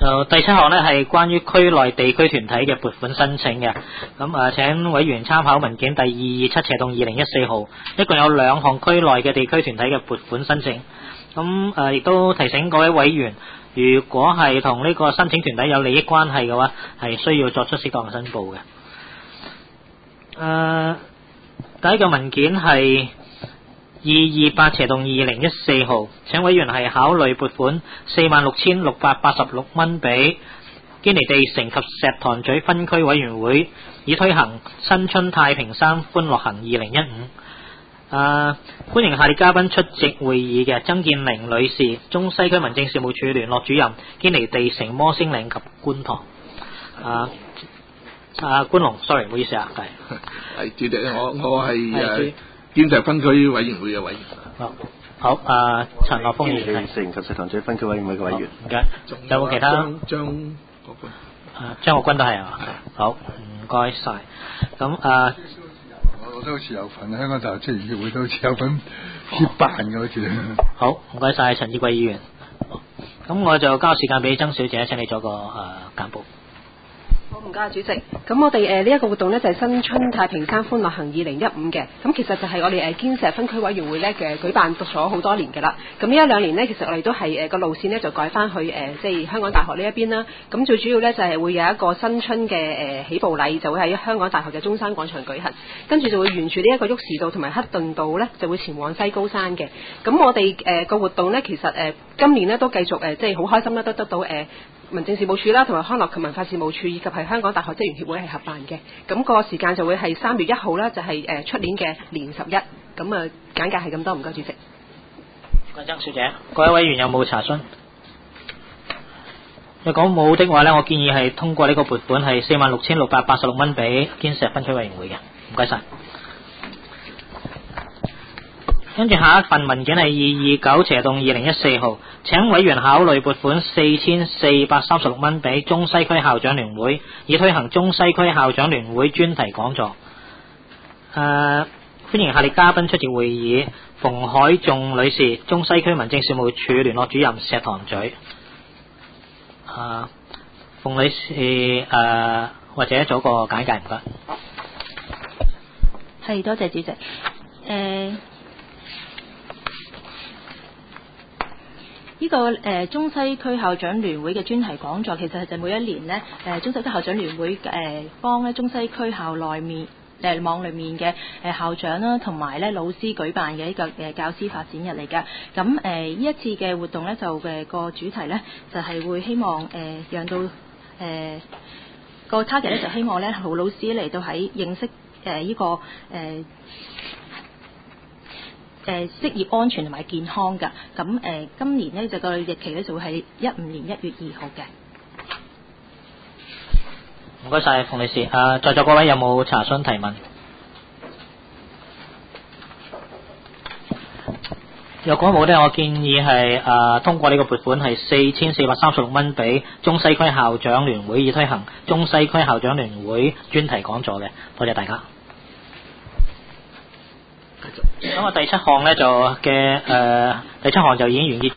就第7項呢係關於區內地區團體嘅撥款申請嘅，咁請委員參考文件第227/2014號，一共有2項區內嘅地區團體嘅撥款申請。咁亦都提醒各位委員，如果係同呢個申請團體有利益關係嘅話，係需要作出適當嘅申報嘅。第一個文件係228/2014號，請委員係考慮撥款46,686蚊俾堅尼地城及石塘咀分區委員會，以推行新春太平山歡樂行2015。歡迎下列嘉賓出席會議嘅：曾建玲女士，中西區民政事務處聯絡主任，堅尼地城、摩星嶺及觀塘。觀龍 ，sorry， 唔好意思啊， 係主席，我係堅石分區委員會嘅委員。 好，陳樂峰議員， 地城及石塘咀分區委員會嘅委員。 唔該，有冇其他？張國軍都係啊。好，唔該晒。咁我都好似有份，香港大學職員協會都好似有份協辦嘅，好似。 好，唔該晒陳志貴議員。咁我就交時間俾曾小姐，請你做個簡報。 好，唔該主席。咁我哋呢一個活動呢，就係新春太平山歡樂行2015嘅。咁其實就係我哋堅石分區委員會呢嘅舉辦咗好多年㗎啦。咁呢1-2年呢，其實我哋都係個路線呢，就改翻去即係香港大學呢一邊啦。咁最主要呢，就係會有一個新春嘅起步禮，就會喺香港大學嘅中山廣場舉行。跟住就會沿住呢一個沃士道同埋克頓道呢，就會前往西高山嘅。咁我哋個活動呢，其實今年呢，都繼續即係好開心啦，都得到民政事務處啦，同埋康樂及文化事務處以及係香港大學職員協會係合辦嘅。咁個時間就會係3月1號啦，就係出年嘅年11。咁簡介係咁多，唔該主席。 唔該曾小姐，各位委員有冇查詢？如果冇的話呢，我建議係通過呢個撥款係46,686蚊俾堅石分區委員會嘅。唔該晒。跟住下一份文件係229/2014號，請委員考慮撥款4,436蚊俾中西區校長聯會，以推行中西區校長聯會專題講座。歡迎下列嘉賓出席會議：馮海頌女士，中西區民政事務處聯絡主任，石塘咀。馮女士或者做個簡介，唔該。 係，多謝主席。呢個中西區校長聯會嘅專題講座，其實係就每一年呢中西區校長聯會幫咧中西區校內面網裏面嘅校長啦，同埋咧老師舉辦嘅一個教師發展日嚟㗎。咁呢一次嘅活動咧，就個主題咧就係會希望讓到個 target 咧，就希望咧好老師嚟到喺認識呢個職業安全同埋健康㗎。咁今年呢，就個日期咧就會係15年1月2號嘅。 唔該晒，馮女士。在座各位有冇查詢提問？若果冇呢，我建議係通過呢個撥款係4,436蚊俾中西區校長聯會，以推行中西區校長聯會專題講座嘅。多謝大家。咁第7項呢，第7項就已經完結。